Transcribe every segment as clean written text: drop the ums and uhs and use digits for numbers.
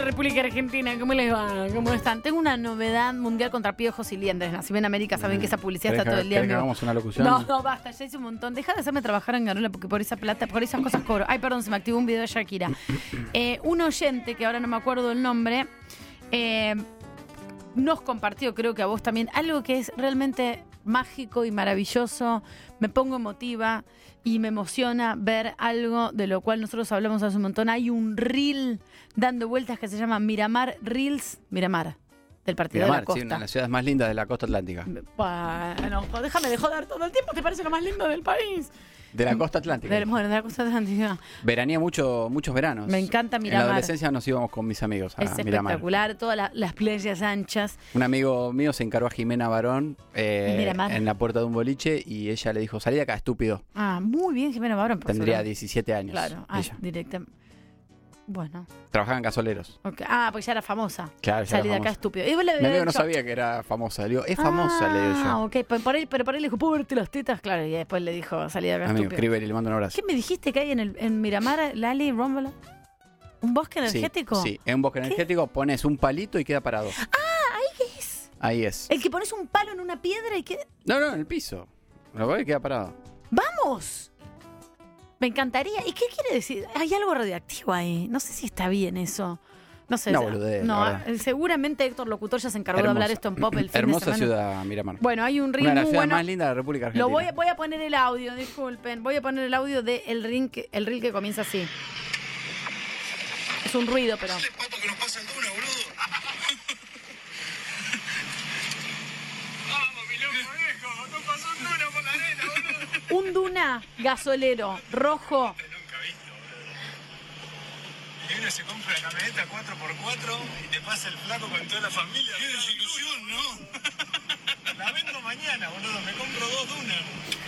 República Argentina? ¿Cómo les va? ¿Cómo están? Tengo una novedad mundial contra piojos y liendres. Si ven América saben que esa publicidad está todo el día. ¿Querés que hagamos una locución? No, basta, ya hice un montón. Deja de hacerme trabajar en Garola porque por esa plata, por esas cosas cobro. Ay, perdón, se me activó un video de Shakira. Un oyente, que ahora no me acuerdo el nombre, nos compartió, creo que a vos también, algo que es realmente mágico y maravilloso. Me pongo emotiva y me emociona ver algo de lo cual nosotros hablamos hace un montón. Hay un reel dando vueltas que se llama Miramar Reels, Miramar, del partido Miramar, de la costa. sí, una de las ciudades más lindas de la costa atlántica. Bueno, déjame de joder todo el tiempo, ¿te parece lo más lindo del país? De la costa atlántica. Bueno, de la costa atlántica. Veranía muchos veranos. Me encanta Miramar. En la adolescencia nos íbamos con mis amigos a Es Miramar. espectacular, todas las playas anchas. Un amigo mío se encargó a Jimena Barón Miramar. en la puerta de un boliche y ella le dijo, salí de acá, estúpido. Ah, muy bien, Jimena Barón. Tendría 17 años. Claro, ella. directamente. Bueno. Trabajaba en gasoleros. Okay. pues ya era famosa. Claro, ya Salí era de acá, famosa. estúpido. Mi amigo no sabía que era famosa. Le digo, es famosa, le digo yo. Ok, pero por ahí le dijo, ¿puedo verte las tetas? Claro, y después le dijo, salí de acá, Amigo, estúpido. escríbele y le mando un abrazo. ¿Qué me dijiste que hay en Miramar, Lali, Rómulo? ¿Un bosque energético? Sí, en un bosque energético pones un palito y queda parado. ¿Ahí es? Ahí es. El que pones un palo en una piedra y que... No, en el piso. Lo ves y queda parado. ¡Vamos! Me encantaría. ¿Y qué quiere decir? Hay algo radioactivo ahí. No sé si está bien eso. No sé. No, boludez, la verdad. Seguramente Héctor Locutor ya se encargó de hablar esto en Pop el fin Hermosa de semana. ciudad, Miramar. Bueno, hay un reel Una de las muy ciudades bueno. más lindas de la República Argentina. Voy a poner el audio, disculpen. Voy a poner el audio del reel que comienza así. Es un ruido, pero... Papo, que nos pasa el Duna, boludo. Vamos, mi loco viejo. No pasó un Duna por la arena, boludo. Un Duna gasolero rojo. Nunca visto, boludo. Y uno se compra la camioneta 4x4 y te pasa el flaco con toda la familia. Qué desilusión, ¿no? La vendo mañana, boludo. Me compro 2 Dunas.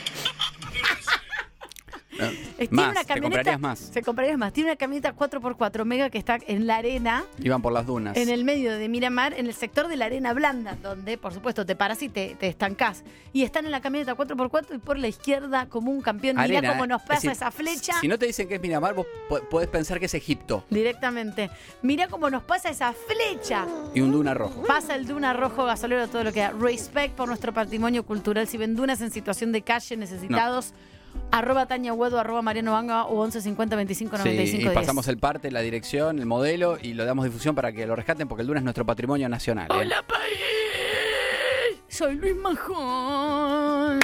Tiene Más, una te camioneta, comprarías más. Te comprarías más. Tiene una camioneta 4x4 mega que está en la arena, Iban por las dunas. en el medio de Miramar, en el sector de la arena blanda, donde, por supuesto, te paras y te estancás. Y están en la camioneta 4x4 y por la izquierda como un campeón. Mirá Arena, cómo nos es pasa decir, esa flecha. Si no te dicen que es Miramar, vos podés pensar que es Egipto. Directamente. Mirá cómo nos pasa esa flecha. Y un duna rojo. Pasa el Duna rojo gasolero, todo lo que da. Respect por nuestro patrimonio cultural. Si ven dunas en situación de calle, necesitados, @Tania Huedo, @Mariano Vanga o 11 50 25 95 Sí, y 10. pasamos el parte, la dirección, el modelo y lo damos difusión para que lo rescaten porque el duna es nuestro patrimonio nacional. ¡Hola, país! Soy Luis Majón.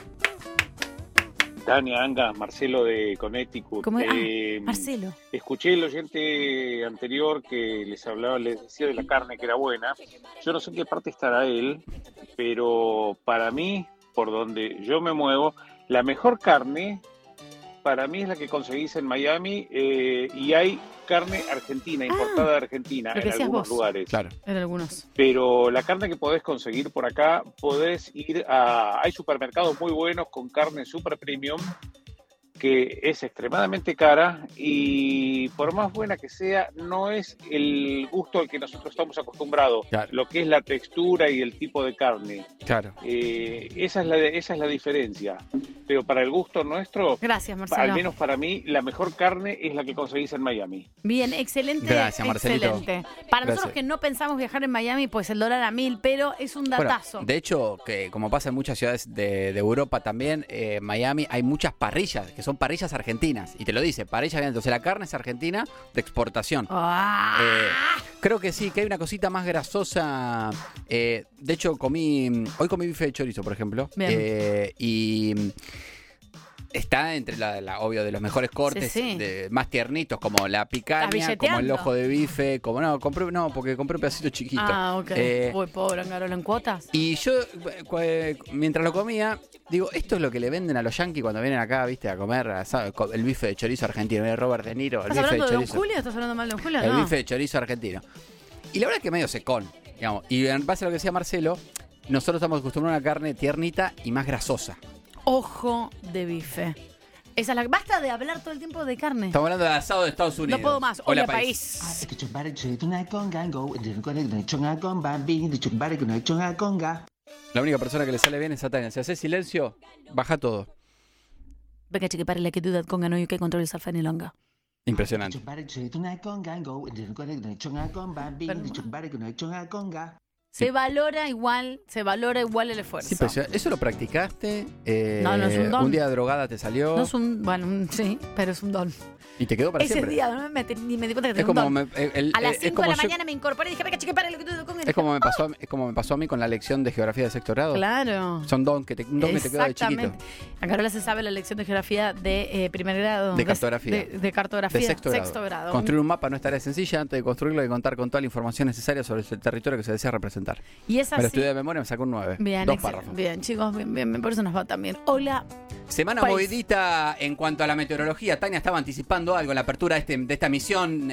Tania, Anga, Marcelo de Connecticut. ¿Cómo? Marcelo. Escuché el oyente anterior que les decía de la carne que era buena. Yo no sé en qué parte estará él, pero para mí, por donde yo me muevo, la mejor carne para mí es la que conseguís en Miami y hay carne argentina, importada de Argentina lo que en decías algunos vos. lugares. Claro. En algunos. Pero la carne que podés conseguir por acá, podés ir hay supermercados muy buenos con carne super premium que es extremadamente cara y por más buena que sea, no es el gusto al que nosotros estamos acostumbrados, Claro. lo que es la textura y el tipo de carne. Claro. Esa es la diferencia. Pero para el gusto nuestro, Gracias, Marcelo. al menos para mí, la mejor carne es la que conseguís en Miami. Bien, excelente. Gracias, Marcelito. Excelente. Para nosotros Gracias. que no pensamos viajar en Miami, pues el dólar a 1000, pero es un datazo. Bueno, de hecho, que como pasa en muchas ciudades de Europa también, Miami hay muchas parrillas, que son parrillas argentinas. Y te lo dice, parrilla argentina. Entonces la carne es argentina de exportación. Creo que sí, que hay una cosita más grasosa. De hecho, hoy comí bife de chorizo, por ejemplo. Bien. Y está entre obvio, de los mejores cortes, Sí. más tiernitos, como la picaña, billeteando. como el ojo de bife, porque compré un pedacito chiquito. Ok. Uy, pobre Angarola, ¿en cuotas? Y yo, mientras lo comía, digo, esto es lo que le venden a los yanquis cuando vienen acá, viste, a comer el bife de chorizo argentino. Robert De Niro, el ¿Estás bife de hablando de Don chorizo. Julio? ¿Estás hablando mal de Don Julio? El No. bife de chorizo argentino. Y la verdad es que medio secón, digamos. Y en base a lo que decía Marcelo, nosotros estamos acostumbrados a una carne tiernita y más grasosa. Ojo de bife. Esa es la... Basta de hablar todo el tiempo de carne. Estamos hablando de asado de Estados Unidos. No puedo más. Hola, país. La única persona que le sale bien es a Tania. Si hace silencio, baja todo. Venga, chique, pare la quietud con gano y que controle el salfa ni longa. Impresionante. Se valora igual el esfuerzo. Sí, pero ¿eso lo practicaste? No es un don. Un día drogada te salió. No es un, sí, pero es un don. Y te quedó para Ese siempre. día no ni me di cuenta que Es tenía como un don. A las 5 de la mañana me incorporé y dije, venga, chique, para lo que tú con es como me pasó a mí con la lección de geografía de sexto grado. Claro. Son un don que te quedó de chiquito. A Carola se sabe la lección de geografía de primer grado. De cartografía. De cartografía. De sexto grado. Construir un mapa no es tarea sencilla. Antes de construirlo hay que contar con toda la información necesaria sobre el territorio que se desea representar. Y es así. Me lo estudié de memoria, me sacó un 9. Bien, 2 párrafos. Bien, chicos, bien, por eso nos va también. Hola. Semana movidita en cuanto a la meteorología. Tania estaba anticipando algo en la apertura de esta misión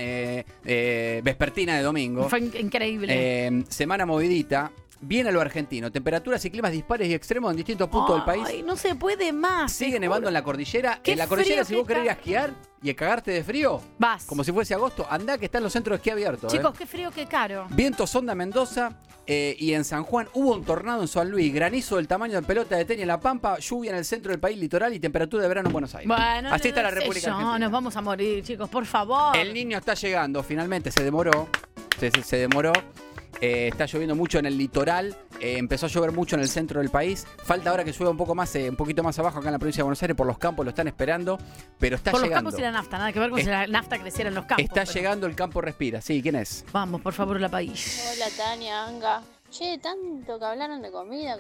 vespertina de domingo. Fue increíble. Semana movidita. Viene a lo argentino. Temperaturas y climas dispares y extremos en distintos puntos del país. Ay, no se puede más. Sigue nevando en la cordillera. Qué En la cordillera, frío si vos que querés ir a esquiar y a cagarte de frío, vas. como si fuese agosto, andá que están los centros de esquí abiertos. Chicos, qué frío, qué caro. Viento sonda Mendoza y en San Juan hubo un tornado en San Luis, granizo del tamaño de pelota de tenis en La Pampa, lluvia en el centro del país litoral y temperatura de verano en Buenos Aires. Bueno, así está la República Argentina. Nos vamos a morir, chicos, por favor. El Niño está llegando, finalmente se demoró. Se demoró. Está lloviendo mucho en el litoral, empezó a llover mucho en el centro del país. Falta ahora que llueva un poco más, un poquito más abajo acá en la provincia de Buenos Aires. Por los campos lo están esperando, pero está por llegando. Por los campos y la nafta, nada que ver con si la nafta creciera en los campos. Está llegando el campo respira. Sí, ¿quién es? Vamos, por favor, la país. Hola, Tania, Anga. Che, tanto que hablaron de comida,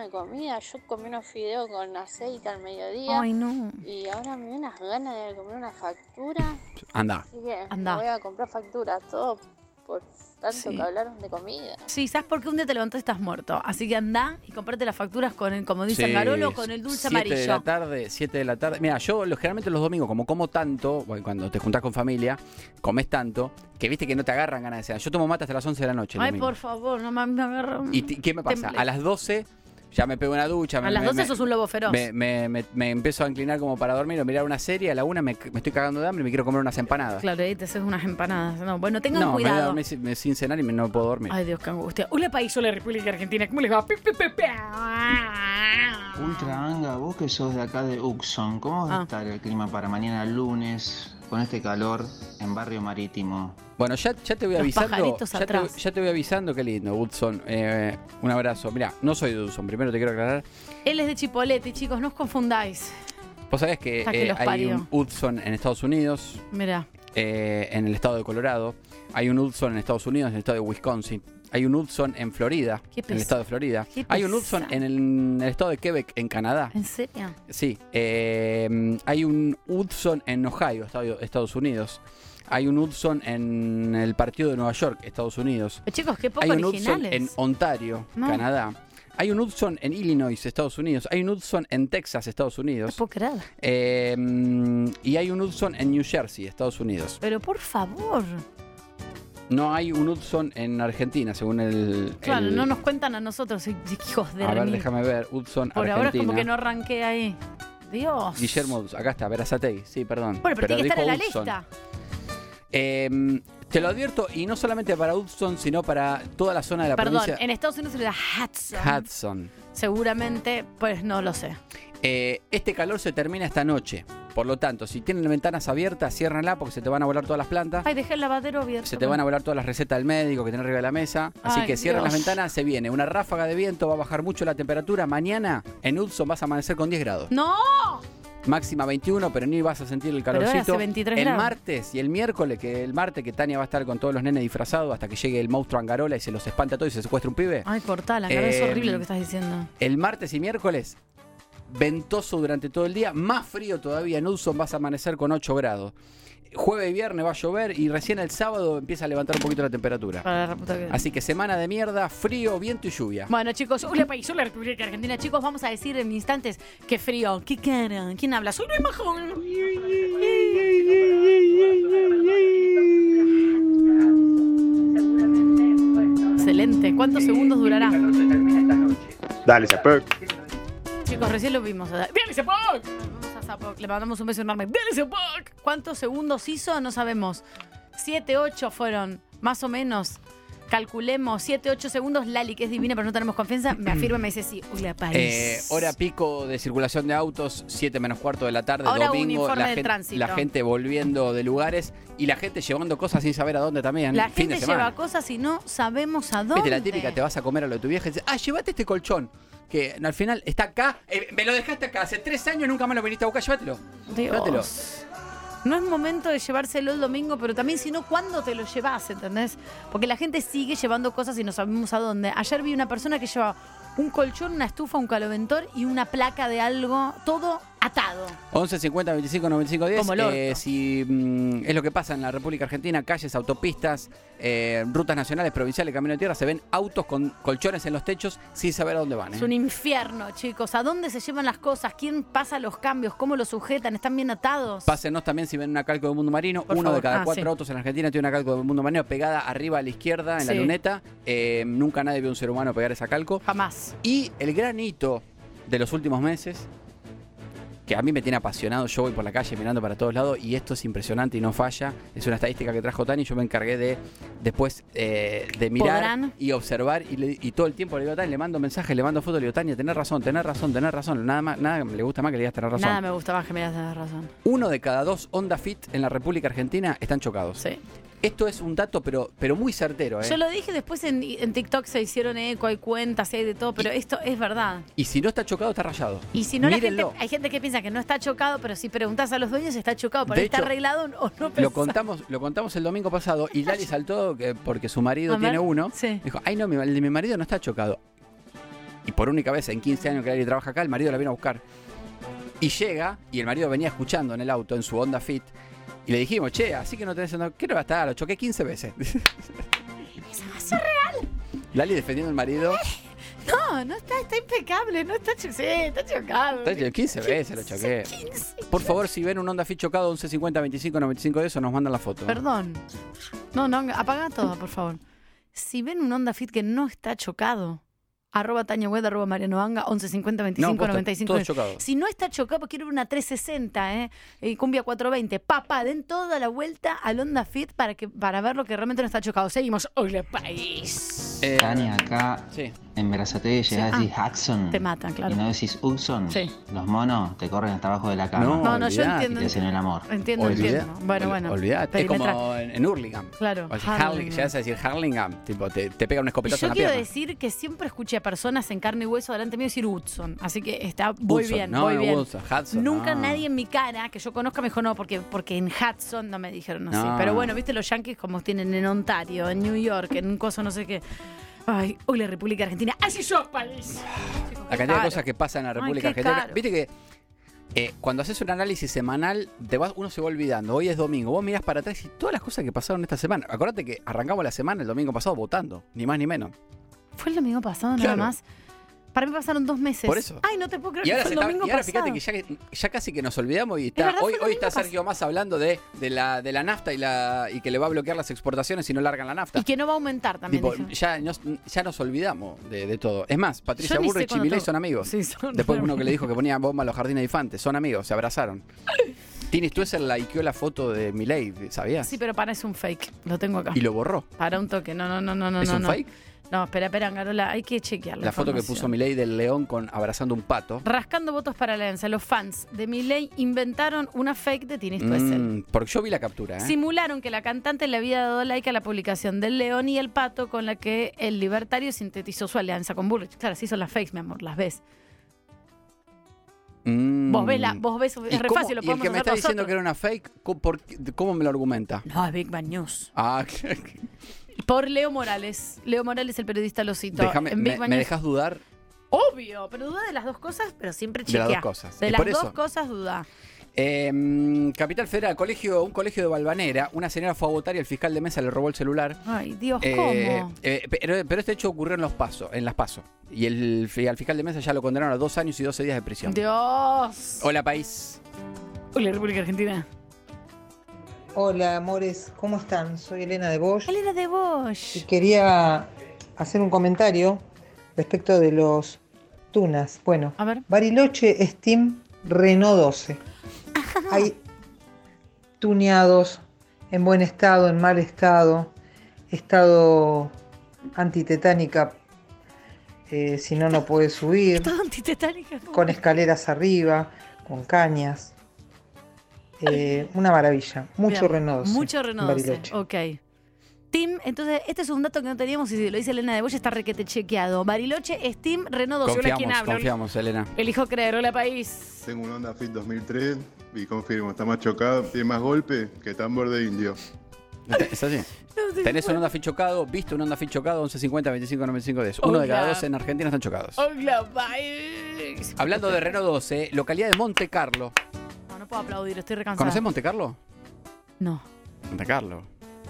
Yo comí unos fideos con aceite al mediodía. Ay, no. Y ahora me dio unas ganas de comer una factura. Anda. Así que me voy a comprar facturas, todo por tanto que hablaron de comida. Sí, ¿sabes por qué? Un día te levantas y estás muerto. Así que andá y comprate las facturas con el, como dice Carolo, con el dulce amarillo. 7 de la tarde. Mira, yo generalmente los domingos, como tanto, cuando te juntás con familia, comes tanto, que viste que no te agarran ganas de cenar. Yo tomo mate hasta las 11 de la noche. Ay, por favor, no me agarran. ¿Y qué me pasa? A las 12... ya me pego una ducha. A las 12 sos un lobo feroz. Me empiezo a inclinar como para dormir o mirar una serie. A la 1 me estoy cagando de hambre y me quiero comer unas empanadas. Claro, ahí te haces unas empanadas. No, bueno, tengan cuidado. Me sin cenar y no puedo dormir. Ay, Dios, qué angustia. Hola, país, hola, República Argentina. ¿Cómo les va? Ultra Anga, vos que sos de acá de Uxon, ¿cómo va a estar el clima para mañana lunes con este calor en Barrio Marítimo? Bueno, ya te voy avisando. Ya te voy avisando, qué lindo, Hudson. Un abrazo. Mirá, no soy de Hudson, primero te quiero aclarar. Él es de Chipolete, chicos, no os confundáis. Vos sabés que hay un Hudson en Estados Unidos. Mirá. En el estado de Colorado. Hay un Hudson en Estados Unidos, en el estado de Wisconsin. Hay un Hudson en Florida, en el estado de Florida. Hay un Hudson en el estado de Quebec, en Canadá. ¿En serio? Sí. Hay un Hudson en Ohio, Estados Unidos. Hay un Hudson en el partido de Nueva York, Estados Unidos. Pero chicos, qué poco originales. Hay un Hudson en Ontario, Canadá. Hay un Hudson en Illinois, Estados Unidos. Hay un Hudson en Texas, Estados Unidos. No puedo creer. Y hay un Hudson en New Jersey, Estados Unidos. Pero por favor. No hay un Hudson en Argentina, según el... Claro, no nos cuentan a nosotros, hijos de... A ver, déjame ver. Hudson, por Argentina. Ahora es como que no arranqué ahí. Dios. Guillermo, acá está, Verazategui. Sí, perdón. Bueno, pero tiene que estar en la Hudson. lista. Te lo advierto, y no solamente para Hudson, sino para toda la zona de la provincia. Perdón, en Estados Unidos se le da Hudson. Hudson. Seguramente, pues no lo sé. Este calor se termina esta noche. Por lo tanto, si tienen ventanas abiertas, ciérranla porque se te van a volar todas las plantas. Ay, dejé el lavadero abierto. Se te van a volar todas las recetas del médico que tenés arriba de la mesa. Así que cierren las ventanas, se viene una ráfaga de viento, va a bajar mucho la temperatura. Mañana en Hudson vas a amanecer con 10 grados. ¡No! Máxima 21, pero ni vas a sentir el calorcito. Pero hace 23 el grados. Martes y el miércoles, que Tania va a estar con todos los nenes disfrazados hasta que llegue el monstruo Angarola y se los espanta a todos y se secuestra un pibe. Ay, cortala, es horrible lo que estás diciendo. El martes y miércoles, ventoso durante todo el día, más frío todavía. En Hudson vas a amanecer con 8 grados. Jueves y viernes va a llover y recién el sábado empieza a levantar un poquito la temperatura. Así que semana de mierda, frío, viento y lluvia. Bueno, chicos, hola país, hola República Argentina. Chicos, vamos a decir en instantes qué frío, qué cara. ¿Quién habla? Soy Luis Majón. Excelente. ¿Cuántos segundos durará? Dale, Zapoc. Chicos, recién lo vimos. ¡Dale, Zapoc! Vamos a Zapoc. Le mandamos un beso enorme. ¡Dale, Zapoc! ¿Cuántos segundos hizo? No sabemos. 7, 8 fueron, más o menos. calculemos 7, 8 segundos. Lali, que es divina, pero no tenemos confianza, me afirma y me dice sí. Hola, París. Hora pico de circulación de autos, 7 menos cuarto de la tarde, Ahora domingo. un informe de tránsito. La gente volviendo de lugares y la gente llevando cosas sin saber a dónde también. La fin gente de semana. lleva cosas y no sabemos a dónde. Viste, la típica, te vas a comer a lo de tu vieja y dices, llévate este colchón. Que al final está acá, me lo dejaste acá, hace 3 años nunca más lo viniste a buscar, llévatelo. Dios. Llévatelo. No es momento de llevárselo el domingo, pero también si no, ¿cuándo te lo llevas? ¿Entendés? Porque la gente sigue llevando cosas y no sabemos a dónde. Ayer vi una persona que llevaba un colchón, una estufa, un caloventor y una placa de algo, todo atado. 11 50 25 95 10. Como el orto. Si es lo que pasa en la República Argentina, calles, autopistas, rutas nacionales, provinciales, camino de tierra, se ven autos con colchones en los techos sin saber a dónde van. Es un infierno, chicos. ¿A dónde se llevan las cosas? ¿Quién pasa los cambios? ¿Cómo los sujetan? ¿Están bien atados? Pásenos también si ven una calco de Mundo Marino. Por Uno favor. de cada 4 sí. autos en Argentina tiene una calco de Mundo Marino pegada arriba a la izquierda en la Sí. luneta. Nunca nadie vio un ser humano pegar esa calco. Jamás. Y el gran hito de los últimos meses, que a mí me tiene apasionado, yo voy por la calle mirando para todos lados y esto es impresionante y no falla, es una estadística que trajo Tani, yo me encargué de después de mirar ¿Podrán? y observar y todo el tiempo le digo a Tani, le mando mensajes, le mando fotos, le digo, Tania, tenés razón, nada me gusta más que le digas tener razón. Nada me gusta más que me digas tener razón. 1 de cada 2 Honda Fit en la República Argentina están chocados. Sí. Esto es un dato pero muy certero. Yo lo dije, después en TikTok se hicieron eco, hay cuentas, hay de todo, pero esto es verdad. Y si no está chocado, está rayado. Y si no, Mírenlo. hay gente que piensa que no está chocado, pero si preguntas a los dueños está chocado, pero De está hecho, arreglado o no Lo pensás. contamos el domingo pasado y Lali saltó porque su marido A ver, tiene uno. sí. Dijo, ay no, el de mi marido no está chocado. Y por única vez en 15 años que Lali trabaja acá, el marido la vino a buscar. Y llega, y el marido venía escuchando en el auto, en su Honda Fit, y le dijimos, che, así que no tenés... ¿Qué no va a estar? Lo choqué 15 veces. ¿Eso es real? Lali defendiendo al marido. No está impecable, no está chocado. Sí, está chocado. 15 veces lo choqué. Por favor, si ven un Honda Fit chocado, 11 50 25 95 de eso, nos mandan la foto. Perdón. No, apaga todo, por favor. Si ven un Honda Fit que no está chocado, @TañaWed, @MarianoVanga, 11 50 25 posta, 95. todos chocados. Si no está chocado, quiero ver una 360, Cumbia 420. Papá, den toda la vuelta al Honda Fit para ver lo que realmente no está chocado. Seguimos. Hola, país. Tania, acá Sí. en Brazate llegás y decís Hudson. Te matan, claro. Y no decís Hudson. Sí. Los monos te corren hasta abajo de la cama. No, No, yo olvidate. Y entiendo. te hacen el amor. Entiendo. Bueno. Olvidate. Es como en Hurlingham. Claro, O sea, Hurlingham. llegas a decir Hurlingham, tipo, te pega un Y escopetazo yo en la quiero pierna. decir que siempre escuché a personas en carne y hueso delante mío decir Hudson. Así que voy Hudson, bien, no, voy bien. Hudson, Nunca no. nadie en mi cara que yo conozca me dijo no, porque en Hudson no me dijeron así. No. Pero bueno, viste los yankees como tienen en Ontario, en New York, en un coso no sé qué. Ay, hoy la República Argentina. ¡Así sos, país! La cantidad de cosas que pasan en la República Ay, qué Argentina. caro. Viste que cuando haces un análisis semanal, uno se va olvidando. Hoy es domingo. Vos mirás para atrás y todas las cosas que pasaron esta semana. Acordate que arrancamos la semana el domingo pasado votando. Ni más ni menos. Fue el domingo pasado nada Claro. más. Para mí pasaron 2 meses. Por eso. Ay, no te puedo creer Y que ahora, fue el domingo fíjate pasado. que ya casi que nos olvidamos y está, verdad, hoy fue el está domingo Sergio Massa hablando de la nafta y que le va a bloquear las exportaciones si no largan la nafta. Y que no va a aumentar también. Tipo, dije. ya nos olvidamos de todo. Es más, Patricia Yo ni sé Bullrich y cuándo Milei todo. son amigos. Sí, son Después uno amigos. que le dijo que ponía bomba a los jardines de infantes. Son amigos, se abrazaron. Tini Stuessel likeó la foto de Milei, ¿sabías? Sí, pero para es un fake. Lo tengo acá. Y lo borró. Para un toque. No. ¿Es un fake? No, espera, Angarola, hay que chequearla. La foto que puso Milei del león abrazando un pato. Rascando votos para la Alianza. Los fans de Milei inventaron una fake de Tini Stuessel. Porque yo vi la captura, ¿eh? Simularon que la cantante le había dado like a la publicación del león y el pato con la que el libertario sintetizó su alianza con Bullrich. Claro, sí son las fakes, mi amor, las ves. Vos ves, ¿Y es re cómo- fácil, lo y el podemos que me hacer está diciendo nosotros. que era una fake, ¿cómo me lo argumenta? No, es Big Bang News. Ah, Por Leo Morales. Leo Morales, el periodista, lo citó. déjame, en Big Bang me News. dejas dudar Obvio, pero duda de las dos cosas, pero siempre de las chequea. dos cosas. De Y las por dos eso, cosas duda. Capital Federal, un colegio de Balvanera, una señora fue a votar y el fiscal de mesa le robó el celular. Ay, Dios, ¿cómo? Pero este hecho ocurrió en las PASO. Y al fiscal de mesa ya lo condenaron a 2 años y 12 días de prisión. Dios. Hola, país. Hola, República Argentina. Hola, amores, ¿cómo están? Soy Elena de Bosch Elena de y Bosch. quería hacer un comentario respecto de los tunas. Bueno, A ver. Bariloche Steam Renault 12. Hay tuneados en buen estado, en mal estado, estado antitetánica, si no puede subir. Todo antitetánica. Con escaleras arriba, con cañas. Una maravilla. Mucho Renault 12. Mucho Renault 12. Ok. Team, entonces, este es un dato que no teníamos y si lo dice Elena de Boya está requete chequeado. Bariloche es Team Renault 12. Confiamos, Elena. Elijo creer, hola país. Tengo un Honda Fit 2003 y confirmo, está más chocado, tiene más golpe que tambor de indio. ¿Es así? No, tenés un Honda Fit chocado, viste un Honda Fit chocado, 1150, 25, 95, 10. Uno de cada dos en Argentina están chocados. Hola país. Hablando de Renault 12, localidad de Monte Carlo. No puedo aplaudir, estoy recansada. ¿Conocés Monte Carlo? No. Monte Carlo.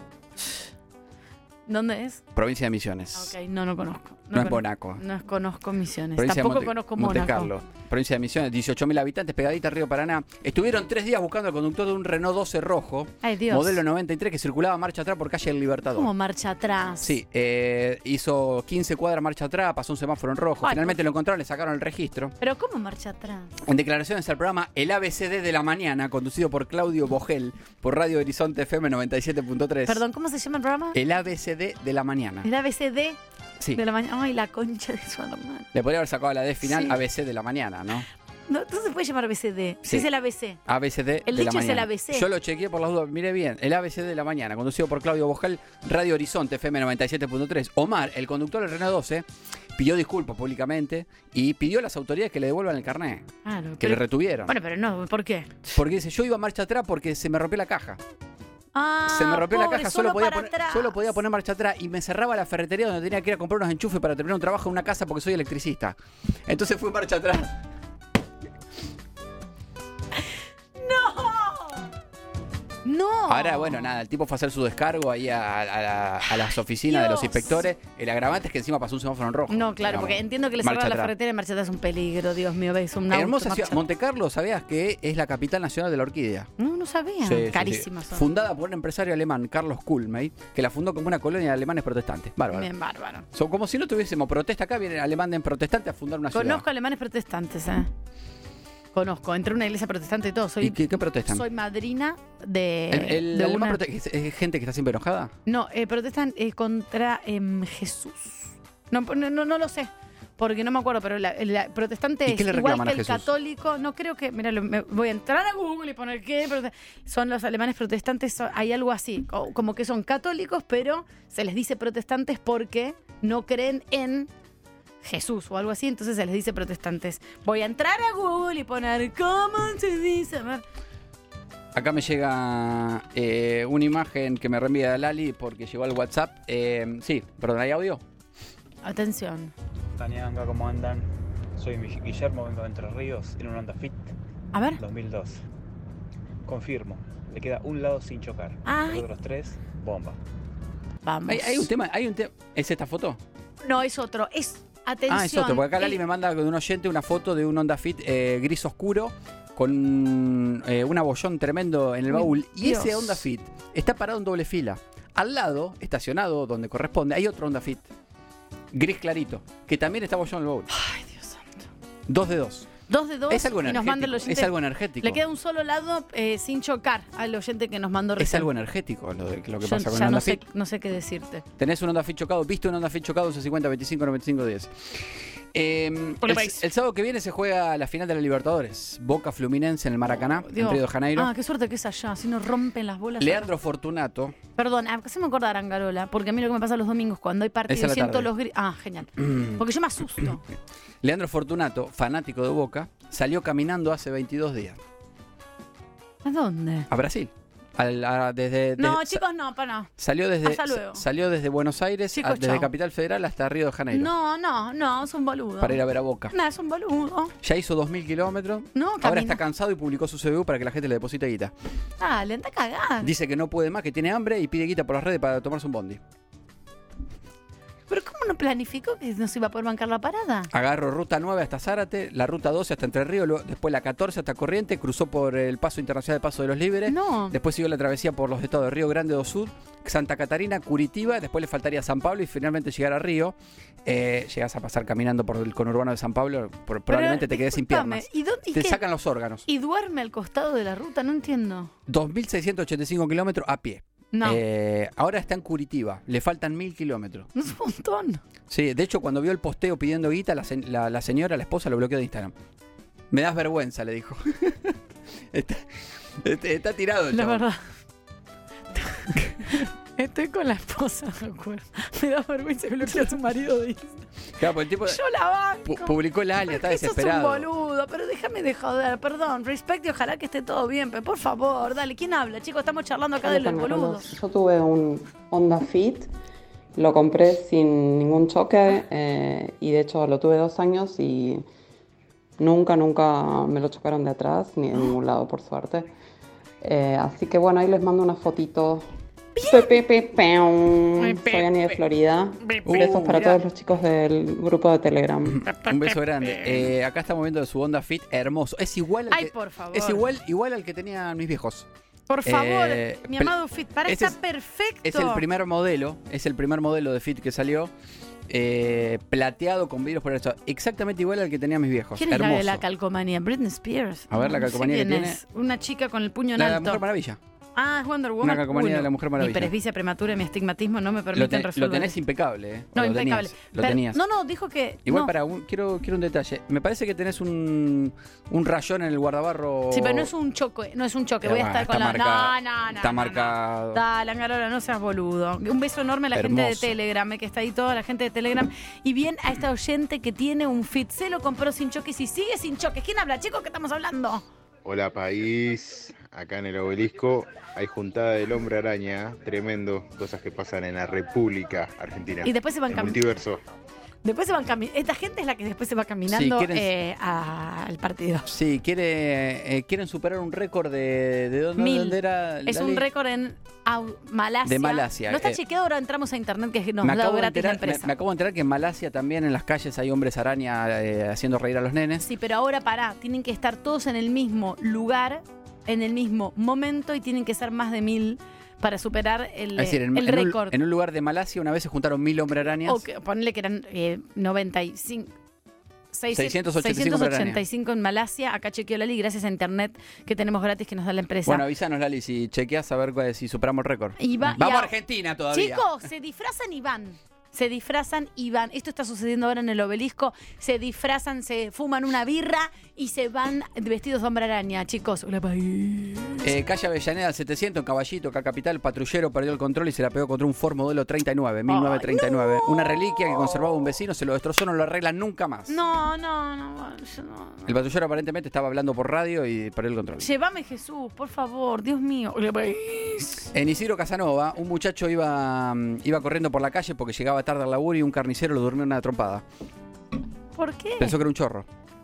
¿Dónde es? Provincia de Misiones. Ok, no conozco. No es Mónaco. No conozco Misiones. Provincia Tampoco conozco Monte Mónaco. Carlo. Provincia de Misiones, 18.000 habitantes, pegadita a Río Paraná. Estuvieron 3 días buscando al conductor de un Renault 12 rojo. Ay, Dios. Modelo 93 que circulaba marcha atrás por calle El Libertador. ¿Cómo marcha atrás? Sí, hizo 15 cuadras marcha atrás, pasó un semáforo en rojo. Ay, finalmente lo encontraron, le sacaron el registro. ¿Pero cómo marcha atrás? En declaraciones al programa El ABCD de la Mañana, conducido por Claudio Bogel, por Radio Horizonte FM 97.3. Perdón, ¿cómo se llama el programa? El ABCD de la Mañana. El ABCD Sí. de la mañana. Ay, la concha de su hermano. Le podría haber sacado la D final, Sí. ABC de la mañana, ¿no? No se puede llamar ABCD. Sí. Es el ABC. ABCD El de la dicho es mañana. el ABC. Yo lo chequeé por las dudas, mire bien. El ABCD de la mañana, conducido por Claudio Bogel, Radio Horizonte FM 97.3. Omar, el conductor del Renault 12, pidió disculpas públicamente y pidió a las autoridades que le devuelvan el carnet. Claro, Que le retuvieron. Bueno, pero no, ¿por qué? Porque dice, yo iba a marcha atrás porque se me rompió la caja. Ah, Se me rompió pobre, la caja, solo podía para poner marcha atrás y me cerraba la ferretería donde tenía que ir a comprar unos enchufes para terminar un trabajo en una casa porque soy electricista. Entonces fui marcha atrás. ¡No! Ahora, bueno, nada, el tipo fue a hacer su descargo ahí a las oficinas de los inspectores. El agravante es que encima pasó un semáforo en rojo. No, claro, Digamos. porque entiendo que le Marcha cerraron la atrás. ferretera y marcha atrás es un peligro, Dios mío, ves un auto. Hermosa marcha ciudad. Monte Carlo, ¿sabías que es la capital nacional de la orquídea? No sabía. Sí, sí, Carísimas sí. son. Fundada por un empresario alemán, Carlos Kuhlmey, que la fundó como una colonia de alemanes protestantes. Bárbaro. Bien, bárbaro. Son como si no tuviésemos protesta acá, viene alemán de protestante a fundar una ciudad. Conozco alemanes protestantes, Conozco, entré a una iglesia protestante y todo. ¿Y qué protestan? Soy madrina de. ¿El de alemán una... es gente que está siempre enojada? No, protestan contra Jesús. No lo sé, porque no me acuerdo, pero la protestante ¿Y qué es le igual reclaman que a el Jesús? católico. No creo que. Mira, voy a entrar a Google y poner qué. Son los alemanes protestantes, hay algo así, como que son católicos, pero se les dice protestantes porque no creen en Jesús o algo así, entonces se les dice protestantes. Voy a entrar a Google y poner ¿cómo se dice? A ver. Acá me llega una imagen que me reenvía Lali porque llegó al WhatsApp. Sí, perdón, ¿hay audio? Atención. Tañanga, ¿cómo andan? Soy Guillermo, vengo de Entre Ríos en un Honda Fit A ver. 2002. Confirmo, le queda un lado sin chocar. Ay. Los otros tres, bomba. Vamos. Hay un tema. ¿Es esta foto? No, es otro. Atención. Es otro, porque acá Lali me manda de un oyente una foto de un Honda Fit gris oscuro con un abollón tremendo en el baúl. Y Dios. ese Honda Fit está parado en doble fila. Al lado, estacionado donde corresponde, hay otro Honda Fit gris clarito, que también está abollado en el baúl. Ay, Dios santo. 2 de 2. 2 de 2 Es algo y nos energético. manda el oyente. Es algo energético. Le queda un solo lado sin chocar al oyente que nos mandó recién. Es algo energético lo que Yo pasa con el ya Honda no sé, Fit. no sé qué decirte. Tenés un Honda Fit chocado, viste un Honda Fit chocado, 1150, 25, 95, 10. El sábado que viene se juega la final de la Libertadores. Boca Fluminense en el Maracaná, en Dios. Río de Janeiro. Ah, qué suerte que es allá, así nos rompen las bolas. Leandro Fortunato. Perdón, se me acordar Angarola, porque a mí lo que me pasa los domingos cuando hay Es partido a la siento tarde. los gritos. Ah, genial. Porque yo me asusto. Leandro Fortunato, fanático de Boca, salió caminando hace 22 días. ¿A dónde? A Brasil. No, chicos, no, para no. Salió Hasta luego. desde Buenos Aires, Chicos, desde chau. Capital Federal hasta Río de Janeiro. No, es un boludo. Para ir a ver a Boca. No, es un boludo. Ya hizo 2000 kilómetros. No, Ahora camina. está cansado y publicó su CBU para que la gente le deposite guita. Dale, anda a cagar. Dice que no puede más, que tiene hambre y pide guita por las redes para tomarse un bondi. Pero ¿cómo no planificó que no se iba a poder bancar la parada? Agarró ruta 9 hasta Zárate, la ruta 12 hasta Entre Ríos, después la 14 hasta Corrientes, cruzó por el paso internacional de Paso de los Libres. No. Después siguió la travesía por los estados de Río Grande do Sul, Santa Catarina, Curitiba, después le faltaría San Pablo y finalmente llegar a Río. Llegás a pasar caminando por el conurbano de San Pablo, probablemente te quedes sin discúlpame, piernas. ¿y dónde Te qué? sacan los órganos. Y duerme al costado de la ruta, no entiendo. 2.685 kilómetros a pie. No. Ahora está en Curitiba. Le faltan 1000 kilómetros. Es un montón. Sí, de hecho, cuando vio el posteo pidiendo guita, la señora, la esposa, lo bloqueó de Instagram. Me das vergüenza, le dijo. Está tirado el La chabón. verdad. Estoy con la esposa, de acuerdo. Me da vergüenza que bloquea a su marido de Instagram. Claro, pues el tipo Yo la banco. publicó el alias, está Porque desesperado. sos un boludo, pero déjame de joder, perdón. Respect y ojalá que esté todo bien, pero por favor, dale. ¿Quién habla, chicos? Estamos charlando acá del boludo. Yo tuve un Honda Fit, lo compré sin ningún choque y de hecho lo tuve 2 años y nunca me lo chocaron de atrás ni de ningún lado, por suerte. Así que bueno, ahí les mando una fotito. Soy Ani de Florida. Besos para todos los chicos del grupo de Telegram. Un beso grande. Acá estamos viendo su Honda Fit, hermoso. Es igual al que, por favor. Es igual al que tenían mis viejos. Por favor, mi amado Fit, está perfecto. Es el primer modelo de Fit que salió. Plateado con vidrios por el lado. Exactamente igual al que tenían mis viejos. ¿Quién es hermoso. la de la calcomanía? Britney Spears. A ver, la calcomanía que tiene. Una chica con el puño en La alto. Mujer Maravilla. Ah, es Wonder Woman. Una calcomanía de la Mujer Maravilla. Mi presbicia prematura y mi astigmatismo no me permiten resolver. Lo tenés impecable, ¿eh? No, impecable. Lo tenías. No, dijo que. Igual no. quiero un detalle. Me parece que tenés un rayón en el guardabarro. Sí, pero no es un choque. No es un choque. Voy a estar con la. No. Está marcado. Dale, Angarola, no seas boludo. Un beso enorme a la gente de Telegram, que está ahí toda la gente de Telegram. Y bien a esta oyente que tiene un Fit. Se lo compró sin choques y sigue sin choques. ¿Quién habla, chicos? ¿Qué estamos hablando? Hola, país. Acá en el Obelisco hay juntada del Hombre Araña. Tremendo. Cosas que pasan en la República Argentina. Y después se van caminando. Multiverso. Después se van caminando. Esta gente es la que después se va caminando Sí, al partido. Sí, quieren superar un récord de dónde era. Es un récord en Malasia. De Malasia. No está chequeado, ahora entramos a internet que nos da gratis la empresa. Me acabo de enterar que en Malasia también en las calles hay hombres araña haciendo reír a los nenes. Sí, pero ahora tienen que estar todos en el mismo lugar, en el mismo momento y tienen que ser más de 1000 para superar el récord. En un lugar de Malasia una vez se juntaron 1000 hombres arañas. O ponle que eran 685 en Malasia. Acá chequeó Lali gracias a internet que tenemos gratis que nos da la empresa. Bueno, avísanos, Lali, si chequeas a ver si superamos el récord. Vamos a Argentina todavía. Chicos, se disfrazan y van. Esto está sucediendo ahora en el Obelisco. Se disfrazan, se fuman una birra y se van vestidos de hombre araña, chicos. Hola, país. Calle Avellaneda 700, en Caballito, acá Capital. Patrullero perdió el control y se la pegó contra un Ford modelo 1939. No. Una reliquia que conservaba un vecino, se lo destrozó, no lo arreglan nunca más. No. El patrullero aparentemente estaba hablando por radio y perdió el control. Llévame, Jesús, por favor, Dios mío. Hola, país. En Isidro Casanova, un muchacho iba corriendo por la calle porque llegaba tarde al laburo y un carnicero lo durmió en una trompada. ¿Por qué? Pensó que era un chorro.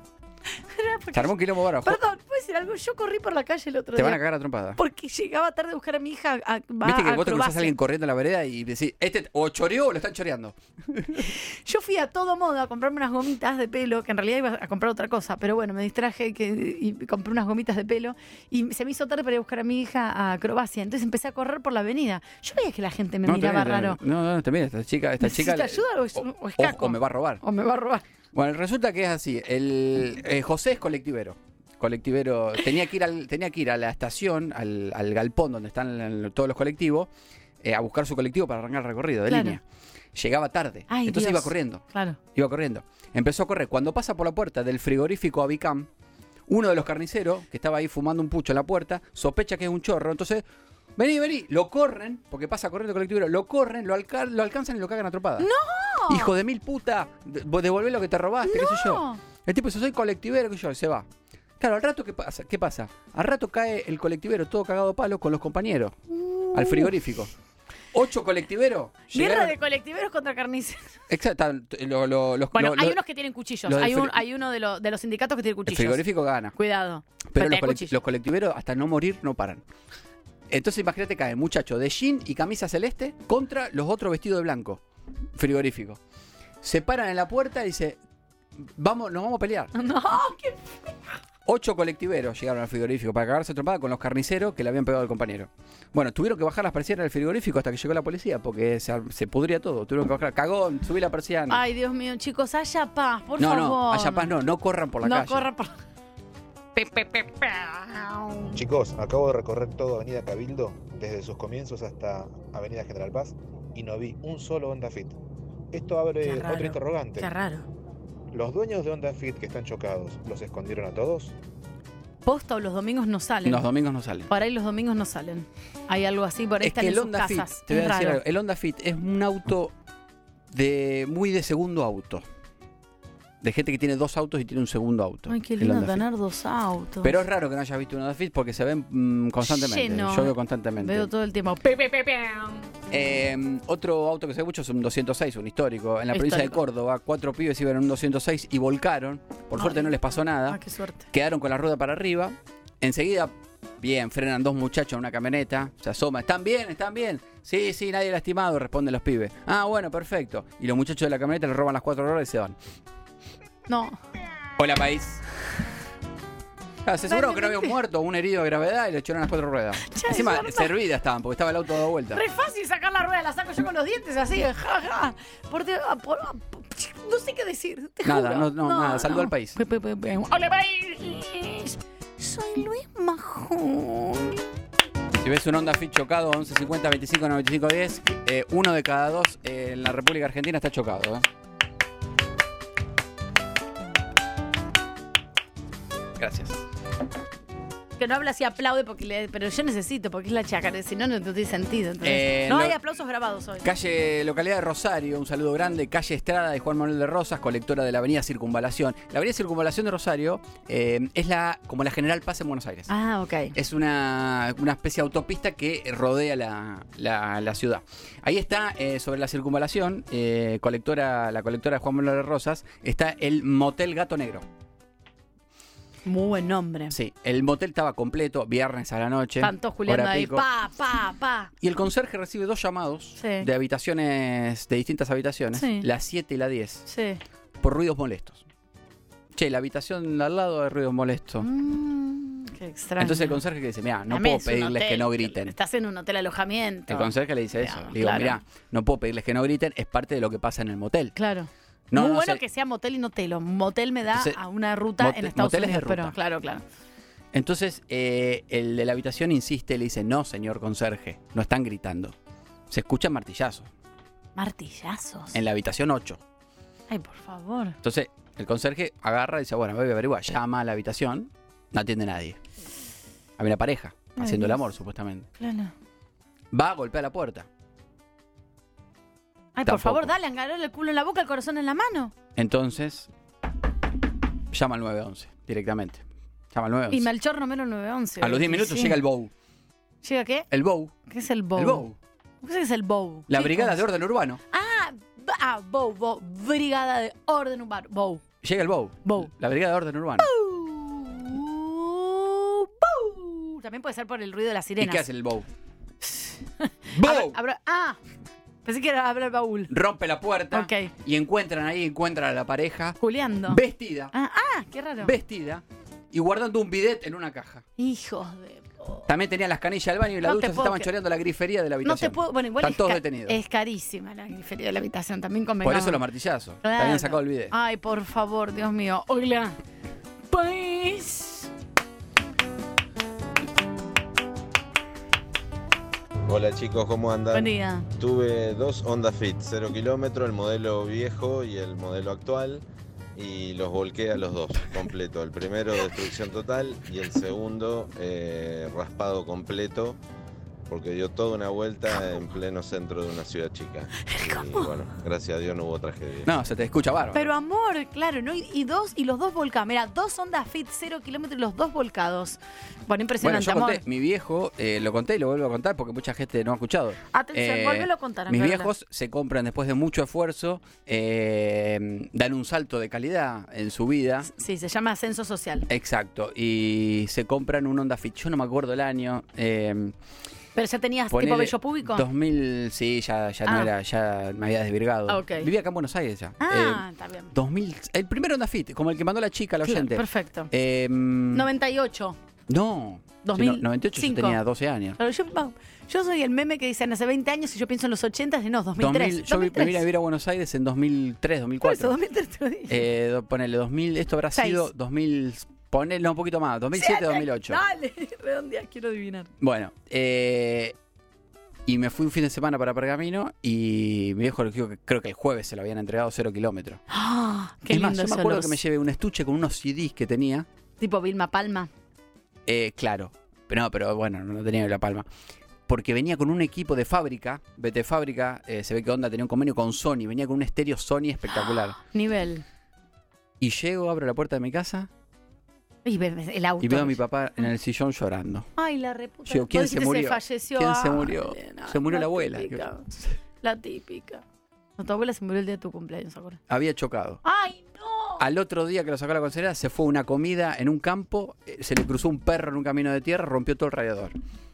Se armó un quilombo bárbaro. Perdón, ¿puedo decir algo? Yo corrí por la calle el otro día. Te van a cagar a trompada. Porque llegaba tarde a buscar a mi hija. Viste que vos te cruzás a alguien corriendo en la vereda y decís, o choreó o lo están choreando. Yo fui a todo modo a comprarme unas gomitas de pelo, que en realidad iba a comprar otra cosa, pero bueno, me distraje y compré unas gomitas de pelo y se me hizo tarde para ir a buscar a mi hija a Acrobacia. Entonces empecé a correr por la avenida. Yo veía que la gente me miraba raro. No, te mira, esta chica. ¿Necesita ayuda o es caco? O me va a robar. Bueno, resulta que es así. José es colectivero. Tenía que ir a la estación, al galpón donde están todos los colectivos, a buscar su colectivo para arrancar el recorrido de línea. Llegaba tarde. Ay, entonces Dios. iba corriendo. Claro. Iba corriendo. Empezó a correr. Cuando pasa por la puerta del frigorífico Abicam, uno de los carniceros, que estaba ahí fumando un pucho en la puerta, sospecha que es un chorro. Entonces, vení. Lo corren, porque pasa corriendo el colectivero. Lo corren, lo alcanzan y lo cagan a trompadas. ¡No! Hijo de mil puta, devolvé lo que te robaste, qué sé yo. El tipo dice, soy colectivero, que yo, y se va. Claro, al rato, ¿qué pasa? Al rato cae el colectivero todo cagado a palo con los compañeros al frigorífico. 8 colectiveros. Guerra de colectiveros contra carniceros. Exacto. Hay unos que tienen cuchillos. Hay uno de los sindicatos que tiene cuchillos. El frigorífico gana. Cuidado. Pero los colectiveros, hasta no morir, no paran. Entonces imagínate, cae muchacho de jean y camisa celeste contra los otros vestidos de blanco. Frigorífico. Se paran en la puerta y dice, nos vamos a pelear. No, qué 8 colectiveros llegaron al frigorífico para cagarse a trompada con los carniceros que le habían pegado al compañero. Bueno, tuvieron que bajar las persianas del frigorífico hasta que llegó la policía porque se pudría todo. Tuvieron que bajar, cagón, subí la persiana. Ay, Dios mío, chicos, haya paz, por favor. No, haya paz no corran por la calle. No corran por Chicos, acabo de recorrer toda Avenida Cabildo, desde sus comienzos hasta Avenida General Paz, y no vi un solo Honda Fit. Esto abre otro interrogante. Qué raro. ¿Los dueños de Honda Fit que están chocados, los escondieron a todos? ¿Posta o los domingos no salen? Los domingos no salen. Por ahí los domingos no salen. Hay algo así, por ahí están en sus casas. Te voy a decir raro. algo. El Honda Fit es un auto muy de segundo auto. De gente que tiene 2 autos y tiene un segundo auto. Ay, qué lindo tener 2 autos. Pero es raro que no hayas visto un Honda Fit porque se ven constantemente. Lleno. Yo veo constantemente. Veo todo el tiempo. Otro auto que se ve mucho es un 206, un histórico. En la provincia de Córdoba, 4 pibes iban en un 206 y volcaron. Por suerte no les pasó nada. Qué suerte. Quedaron con la rueda para arriba. Enseguida, bien, frenan 2 muchachos en una camioneta. Se asoma. ¿Están bien? ¿Están bien? Sí, nadie lastimado, responden los pibes. Ah, bueno, perfecto. Y los muchachos de la camioneta les roban las 4 ruedas y se van. No. Hola, país. Se aseguraron que no había un muerto o un herido de gravedad y le echaron las 4 ruedas. Encima, servidas estaban porque estaba el auto dado vuelta. Re fácil sacar la rueda, la saco yo con los dientes así, jaja. No sé qué decir. Nada, nada. Saludó al país. Hola, país. Soy Luis Majón. Si ves un Honda Fit chocado, 11 50 25 95 10, 1 de cada 2 en la República Argentina está chocado. Gracias. Que no habla así, aplaude, pero yo necesito, porque es la chácara, si no, no tiene sentido. Entonces, no hay aplausos grabados hoy. Localidad de Rosario, un saludo grande. Calle Estrada de Juan Manuel de Rosas, colectora de la Avenida Circunvalación. La Avenida Circunvalación de Rosario es como la General Paz en Buenos Aires. Ah, ok. Es una especie de autopista que rodea la ciudad. Ahí está, sobre la Circunvalación, la colectora de Juan Manuel de Rosas, está el Motel Gato Negro. Muy buen nombre. Sí, el motel estaba completo, viernes a la noche. Tanto Julián ahí, pa. Y el conserje recibe 2 llamados de habitaciones, de distintas habitaciones, la 7 y la 10, por ruidos molestos. Che, la habitación de al lado hay ruidos molestos. Qué extraño. Entonces el conserje que dice, mirá, no puedo pedirles que no griten. Estás en un hotel alojamiento. El conserje le dice eso. Le digo, mirá, no puedo pedirles que no griten, es parte de lo que pasa en el motel. Claro. Muy bueno que sea motel y no telo. Motel me da entonces, a una ruta en Estados Unidos. De ruta. Pero claro. Entonces, el de la habitación insiste, le dice, no, señor conserje, no están gritando. Se escuchan martillazos. ¿Martillazos? En la habitación 8. Ay, por favor. Entonces, el conserje agarra y dice, bueno, voy a averiguar. Llama a la habitación, no atiende nadie. Había una pareja, haciendo el amor, supuestamente. Claro. Va a golpear la puerta. Ay, por favor, dale, agarrarle el culo en la boca, el corazón en la mano. Entonces, llama al 911 directamente. Llama al 911. Y Melchor número 911. A los 10 minutos llega el BOW. ¿Llega qué? El BOW. ¿Qué es el BOW? El BOW. ¿Qué es el BOW? La Brigada de Orden Urbano. BOW. Brigada de Orden Urbano. BOW. Llega el BOW. La Brigada de Orden Urbano. BOW. También puede ser por el ruido de las sirenas. ¿Y qué hace el BOW? BOW. Pensé que era abrir el baúl. Rompe la puerta y encuentran a la pareja. Juliando. Vestida. Qué raro. Vestida y guardando un bidet en una caja. Hijos de... También tenía las canillas del baño y la ducha, se estaban choreando la grifería de la habitación. Bueno, igual están todos detenidos. Es carísima la grifería de la habitación, también convengamos. Por eso los martillazos. Claro. Te habían sacado el bidet. Ay, por favor, Dios mío. Hola. Pues... Hola chicos, ¿cómo andan? Buen día. Tuve 2 Honda Fit, 0 kilómetros, el modelo viejo y el modelo actual, y los volqué a los 2, completo. El primero destrucción total y el segundo raspado completo, porque dio toda una vuelta en pleno centro de una ciudad chica. Y bueno, gracias a Dios no hubo tragedia. No, se te escucha bárbaro. Pero amor, claro, ¿no? Y los dos volcados. Mira, 2 Honda Fit, 0 kilómetros y los 2 volcados. Bueno, impresionante, bueno, yo amor. conté, mi viejo, lo conté y lo vuelvo a contar porque mucha gente no ha escuchado. Atención, volvelo a contar. Mis viejos se compran después de mucho esfuerzo, dan un salto de calidad en su vida. Sí, se llama ascenso social. Exacto, y se compran un Honda Fit. Yo no me acuerdo el año. ¿Pero ya tenías tipo vello público? 2000, sí, ya no era, ya me había desvirgado. Okay. Vivía acá en Buenos Aires ya. Está bien. 2000, el primer Honda Fit, como el que mandó la chica, la oyente. Perfecto. 98. No. 98 yo tenía 12 años. Claro, yo soy el meme que dicen hace 20 años y yo pienso en los 80 y no, 2003. Yo me vine a vivir a Buenos Aires en 2003, 2004. Por eso, 2003 te lo dije. Ponele 2000, esto habrá sido 2006. Ponele un poquito más, 2007-2008. Dale, redondea, quiero adivinar. Bueno, y me fui un fin de semana para Pergamino y mi viejo, creo que el jueves se lo habían entregado 0 kilómetros. Qué es más, lindo yo me acuerdo que me llevé un estuche con unos CDs que tenía. Tipo Vilma Palma. Claro, pero bueno, no tenía La Palma. Porque venía con un equipo de fábrica, BT Fábrica, se ve que Honda tenía un convenio con Sony, venía con un estéreo Sony espectacular. Nivel. Y llego, abro la puerta de mi casa Y ves el auto. y veo a mi papá en el sillón llorando. Ay, la reputa. Digo, ¿quién se murió? Se falleció. ¿Quién se Ay, murió? nena, Se murió la abuela. típica. La típica. No, tu abuela se murió el día de tu cumpleaños, ¿ahora? Había chocado. ¡Ay, no! Al otro día que lo sacó a la conselera, se fue a una comida en un campo, se le cruzó un perro en un camino de tierra, rompió todo el radiador.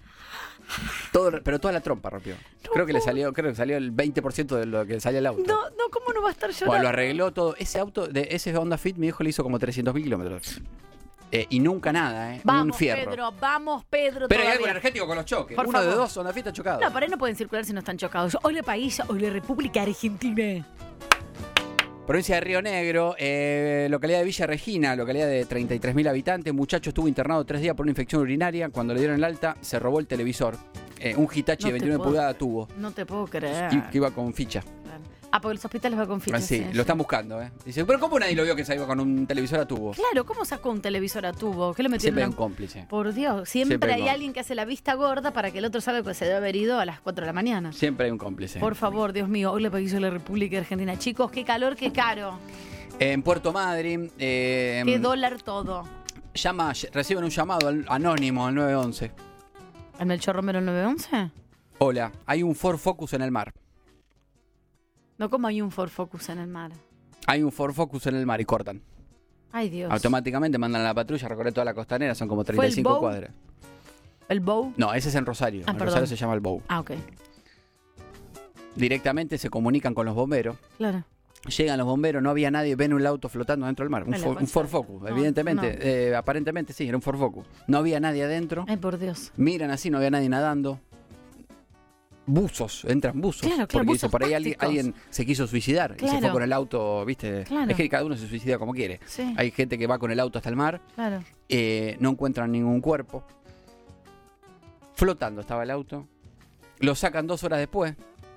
Pero toda la trompa rompió. Creo que salió el 20% de lo que le salía el auto. No, ¿cómo no va a estar llorando? Bueno, lo arregló todo. Ese auto, ese Honda Fit, mi hijo le hizo como 300.000 kilómetros. Y nunca nada, Vamos, un fierro. Vamos, Pedro. Pero hay todavía. algo energético con los choques. Por Uno de favor. dos Honda Fit está chocado. No, para ahí no pueden circular si no están chocados. Hoy la país, hoy la República Argentina. Provincia de Río Negro, localidad de Villa Regina, localidad de 33.000 habitantes. Muchacho estuvo internado 3 días por una infección urinaria. Cuando le dieron el alta, se robó el televisor. Un Hitachi de 29 pulgadas tuvo. No te puedo creer. Y que iba con ficha. Porque los hospitales van con fichas. Sí, lo están buscando, Dice, pero ¿cómo nadie lo vio que se iba con un televisor a tubo? Claro, ¿cómo sacó un televisor a tubo? ¿Qué le metió Siempre en hay un cómplice. Por Dios, siempre hay alguien que hace la vista gorda para que el otro salga que se debe haber ido a las 4 de la mañana. Siempre hay un cómplice. Por favor, Dios mío, hoy le país de la República Argentina. Chicos, qué calor, qué caro. En Puerto Madryn. Qué dólar todo. Reciben un llamado anónimo al 911. ¿En Melchor Romero el 911? Hola, hay un Ford Focus en el mar. No, como hay un Ford Focus en el mar. Hay un Ford Focus en el mar y cortan. Ay, Dios. Automáticamente mandan a la patrulla a recorrer toda la costanera, son como 35 cuadras. ¿El Bow? No, ese es en Rosario. En Rosario se llama el Bow. Ok. Directamente se comunican con los bomberos. Claro. Llegan los bomberos, no había nadie, ven un auto flotando dentro del mar. Un Ford Focus, evidentemente. Aparentemente sí, era un Ford Focus. No había nadie adentro. Ay, por Dios. Miran así, no había nadie nadando. Buzos, entran buzos. Claro, porque buzos dice, por ahí alguien se quiso suicidar y se fue con el auto, ¿viste? Claro. Es que cada uno se suicida como quiere. Sí. Hay gente que va con el auto hasta el mar. Claro. No encuentran ningún cuerpo. Flotando estaba el auto. Lo sacan 2 horas después.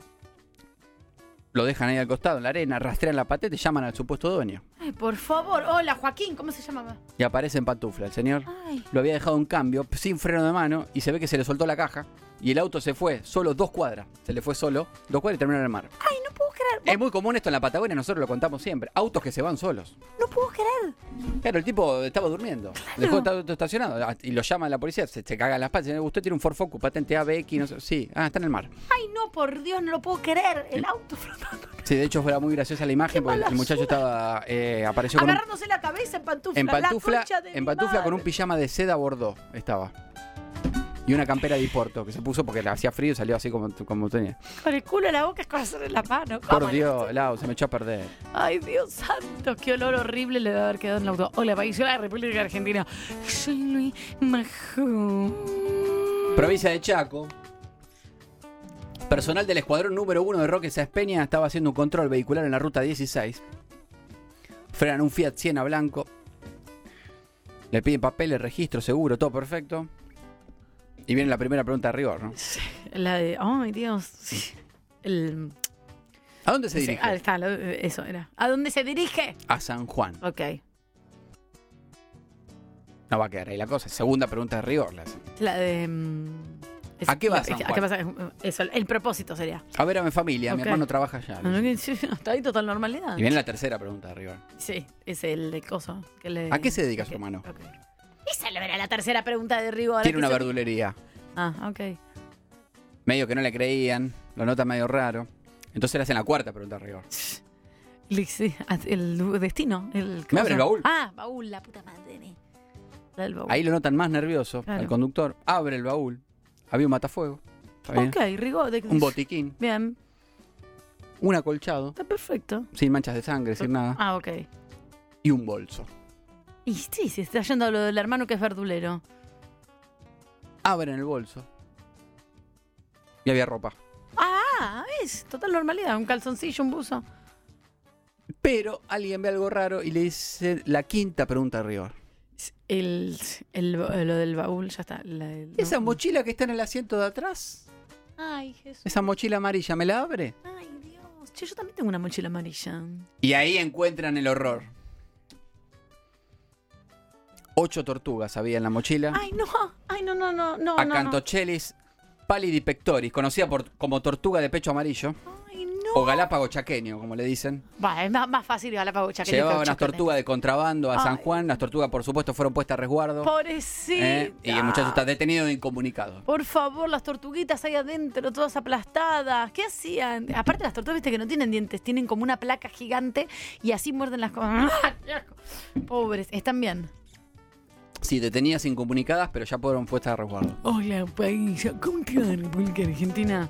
Lo dejan ahí al costado, en la arena, rastrean la patente y llaman al supuesto dueño. Ay, por favor. Hola, Joaquín, ¿cómo se llamaba? Y aparece en pantufla el señor. Ay. Lo había dejado en cambio, sin freno de mano, y se ve que se le soltó la caja. Y el auto se fue solo 2 cuadras. Se le fue solo 2 cuadras y terminó en el mar. Ay, no puedo creer. Es muy común esto en la Patagonia, nosotros lo contamos siempre. Autos que se van solos. No puedo creer. Claro, el tipo estaba durmiendo. Dejó el auto estacionado y lo llama a la policía, se caga en las patas. Usted tiene un Ford Focus, patente ABX, no sé. Sí, está en el mar. Ay, no, por Dios, no lo puedo creer. El auto flotando. Sí, de hecho fue muy graciosa la imagen porque el muchacho estaba apareció con agarrándose la cabeza en pantufla. En pantufla con un pijama de seda bordó estaba. Y una campera de Porto que se puso porque le hacía frío y salió así como tenía. Con el culo en la boca, es corazón en la mano. Por Dios, el auto se me echó a perder. Ay, Dios santo, qué olor horrible le debe haber quedado en el auto. Hola, país de la República Argentina. Soy Luis Majón. Provincia de Chaco. Personal del escuadrón número 1 de Roque Sáenz Peña estaba haciendo un control vehicular en la ruta 16. Frenan un Fiat Siena blanco. Le piden papeles, registro, seguro, todo perfecto. Y viene la primera pregunta de rigor, ¿no? La de... Ay, Dios. Sí. ¿A dónde se dirige? Está, eso era. ¿A dónde se dirige? A San Juan. Ok. No va a quedar ahí la cosa. Segunda pregunta de rigor. La de... ¿A qué va San Juan? ¿A qué pasa? Eso, el propósito sería. A ver a mi familia. Okay. Mi hermano trabaja allá. Está ahí total normalidad. Y viene la tercera pregunta de rigor. Sí, es el de coso. ¿A qué se dedica su hermano? Okay. Esa era la tercera pregunta de rigor. Tiene una verdulería. Ah, ok. Medio que no le creían, lo nota medio raro. Entonces le hacen la cuarta pregunta de rigor. Sí, el destino. ¿Me abre el baúl? Ah, baúl, la puta madre. Baúl. Ahí lo notan más nervioso, claro. Al conductor. Abre el baúl. Había un matafuego. Ok, rigor. Un botiquín. Bien. Un acolchado. Está perfecto. Sin manchas de sangre, sin nada. Ah, ok. Y un bolso. Y sí, se está yendo a lo del hermano que es verdulero. Abren el bolso. Y había ropa. Ah, es total normalidad. Un calzoncillo, un buzo. Pero alguien ve algo raro y le dice la quinta pregunta de rigor. Lo del baúl, ya está. ¿Esa mochila que está en el asiento de atrás? Ay, Jesús. Esa mochila amarilla, ¿me la abre? Ay, Dios. Che, yo también tengo una mochila amarilla. Y ahí encuentran el horror. 8 tortugas había en la mochila. Ay, no. Acanthochelis pallidipectoris, conocida como tortuga de pecho amarillo. Ay, no. O galápago chaqueño, como le dicen. Es más fácil galápago chaqueño. Llevaban unas tortugas de contrabando a San Juan. Las tortugas, por supuesto, fueron puestas a resguardo. Pobrecita. Y el muchacho está detenido e incomunicado. Por favor, las tortuguitas ahí adentro, todas aplastadas. ¿Qué hacían? Aparte, las tortugas, viste que no tienen dientes, tienen como una placa gigante y así muerden las cosas. Pobres, están bien. Sí, detenidas incomunicadas, pero ya fueron puestas a resguardo. Hola, país. ¿Cómo queda la República Argentina?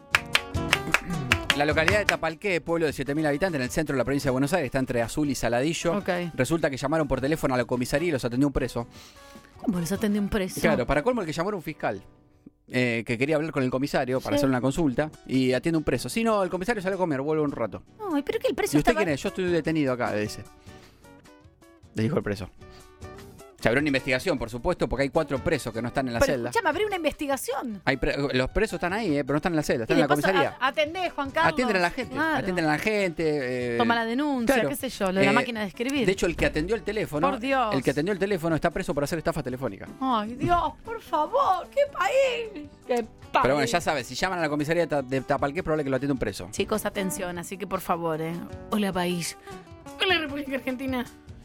La localidad de Tapalqué, pueblo de 7.000 habitantes en el centro de la provincia de Buenos Aires, está entre Azul y Saladillo. Okay. Resulta que llamaron por teléfono a la comisaría y los atendió un preso. ¿Cómo los atendió un preso? Claro, para colmo el que llamó era un fiscal. Que quería hablar con el comisario para hacer una consulta y atiende un preso. Si no, el comisario sale a comer, vuelve un rato. Ay, pero que el preso ¿Y usted estaba... quién es? Yo estoy detenido acá, le dice. Le dijo el preso. Se abrió una investigación, por supuesto, porque hay 4 presos que no están en la celda. Escuchame, abrí una investigación. Los presos están ahí, pero no están en la celda, están en la comisaría. Atendé, Juan Carlos. Atienden a la gente. Claro. Atienden a la gente. Toma la denuncia, claro. qué sé yo, lo de la máquina de escribir. De hecho, el que atendió el teléfono. Por Dios. El que atendió el teléfono está preso por hacer estafa telefónica. Ay, Dios, por favor, qué país. Qué país. Pero bueno, ya sabes, si llaman a la comisaría de Tapalqué, es probable que lo atienda un preso. Chicos, atención, así que por favor, Hola, país. Hola, República Argentina.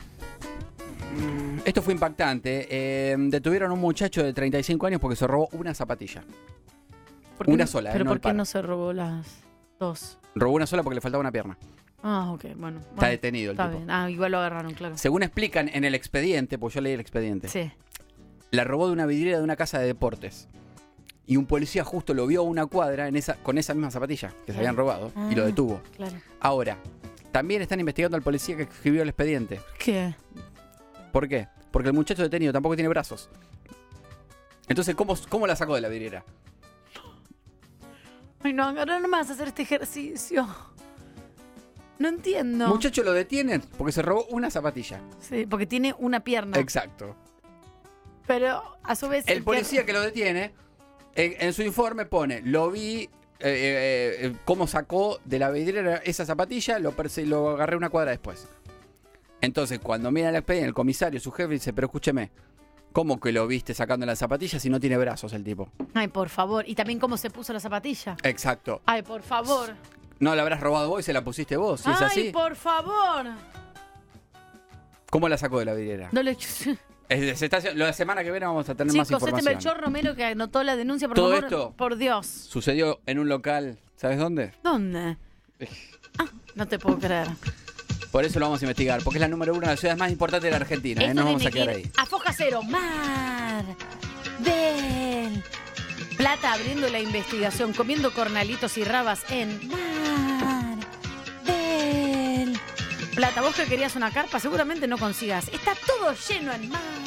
Esto fue impactante. Detuvieron a un muchacho de 35 años porque se robó una zapatilla. Una sola. ¿Pero no por qué no se robó las 2? Robó una sola porque le faltaba una pierna. Ah, ok, bueno. Está detenido el está tipo. Bien. Ah, igual lo agarraron, claro. Según explican en el expediente, pues yo leí el expediente. Sí. La robó de una vidriera de una casa de deportes. Y un policía justo lo vio a una cuadra con esa misma zapatilla que se habían robado y lo detuvo. Claro. Ahora, también están investigando al policía que escribió el expediente. ¿Qué? ¿Por qué? Porque el muchacho detenido tampoco tiene brazos. Entonces, ¿cómo la sacó de la vidriera? Ay, no, ahora no me vas a hacer este ejercicio. No entiendo. Muchacho lo detienen porque se robó una zapatilla. Sí, porque tiene una pierna. Exacto. Pero, a su vez... El policía que lo detiene, en su informe pone, lo vi, cómo sacó de la vidriera esa zapatilla, lo agarré una cuadra después. Entonces, cuando mira el expediente, el comisario, su jefe, dice, pero escúcheme, ¿cómo que lo viste sacando la zapatilla si no tiene brazos el tipo? Ay, por favor. Y también cómo se puso la zapatilla. Exacto. Ay, por favor. No la habrás robado vos y se la pusiste vos, si ay, es así. Por favor. ¿Cómo la sacó de la vidriera? No le... La semana que viene vamos a tener Chicos, más información. este Melchor Romero que anotó la denuncia, por Todo favor, esto por Dios. Sucedió en un local, ¿sabes dónde? ¿Dónde? No te puedo creer. Por eso lo vamos a investigar, porque es la número 1 de las ciudades más importantes de la Argentina. Esto Nos vamos a tiene quedar que ir ahí. a Foja Cero, Mar del Plata, abriendo la investigación, comiendo cornalitos y rabas en Mar del Plata. Vos que querías una carpa, seguramente no consigas. Está todo lleno en Mar